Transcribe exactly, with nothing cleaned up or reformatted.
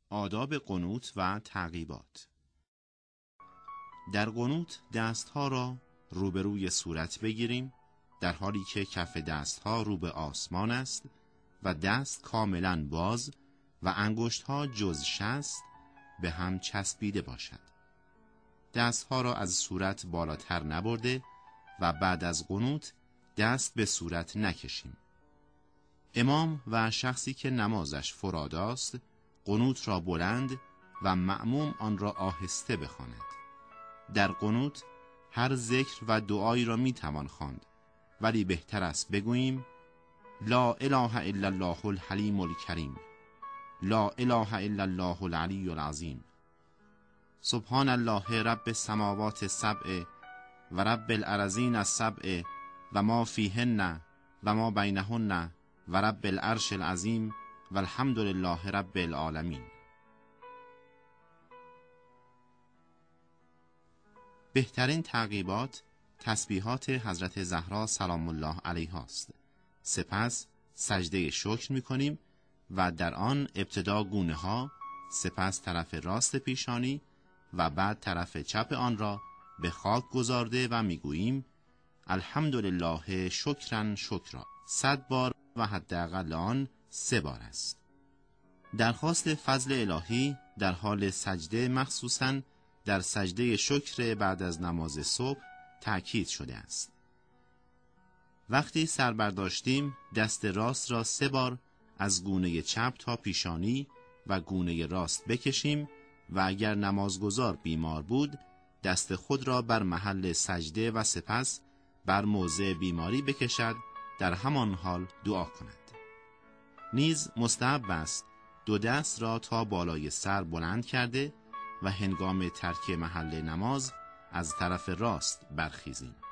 آداب قنوت و تعقیبات. در قنوت دستها را روبروی صورت بگیریم در حالی که کف دستها رو به آسمان است و دست کاملا باز و انگشتها جز شست به هم چسبیده باشد. دستها را از صورت بالاتر نبرده و بعد از قنوت دست به صورت نکشیم. امام و شخصی که نمازش فراداست قنوت را بلند و مأموم آن را آهسته بخواند. در قنوت هر ذکر و دعایی را می توان خواند، ولی بهتر است بگوییم لا اله الا الله الحلیم الکریم، لا اله الا الله العلی العظیم، سبحان الله رب السماوات السبع و رب الارضین السبع و ما فیهن و ما بینهن و رب العرش العظیم و الحمد لله رب العالمین. بهترین تعقیبات تسبیحات حضرت زهرا سلام الله علیها است. سپس سجده شکر می کنیم و در آن ابتدا گونه ها، سپس طرف راست پیشانی و بعد طرف چپ آن را به خاک گذارده و می گوییم الحمدلله شکرا شکرا صد بار و حداقل آن سه بار است. درخواست فضل الهی در حال سجده مخصوصاً در سجده شکر بعد از نماز صبح تأکید شده است. وقتی سر برداشتیم دست راست را سه بار از گونه چپ تا پیشانی و گونه راست بکشیم و اگر نمازگزار بیمار بود دست خود را بر محل سجده و سپس بر موضع بیماری بکشد، در همان حال دعا کند. نیز مستحب است دو دست را تا بالای سر بلند کرده و هنگام ترک محل نماز از طرف راست برخیزیم.